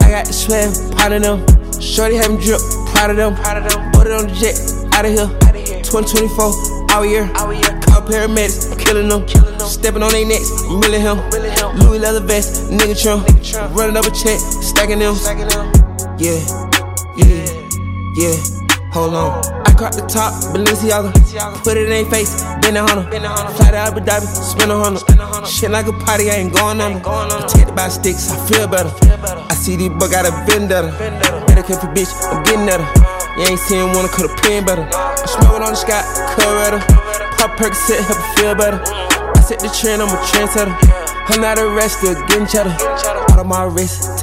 got the swag, part of them. Shorty having drip, proud of them. Put it on the jet, out of here. 2024, all year. Call paramedics, I'm killing them. Stepping on their necks, I'm milling him. Louis leather vest, nigga Trump. Running up a check, stacking them. Yeah, hold on. I caught the top, Balenciaga. Put it in their face, been a hunter. Fly to Abu Dhabi, spin a hundred. Shit like a party, I ain't going under. Protected by sticks, I feel better. I see these bugs got a vendetta. Better careful bitch, I'm getting at her. You ain't seen one, cut a pen better. I'm smoking on the sky, Coretta. Pop Percocet, help it feel better. I set the trend, I'm a trendsetter. I'm not arrested, getting cheddar. Out of my wrist,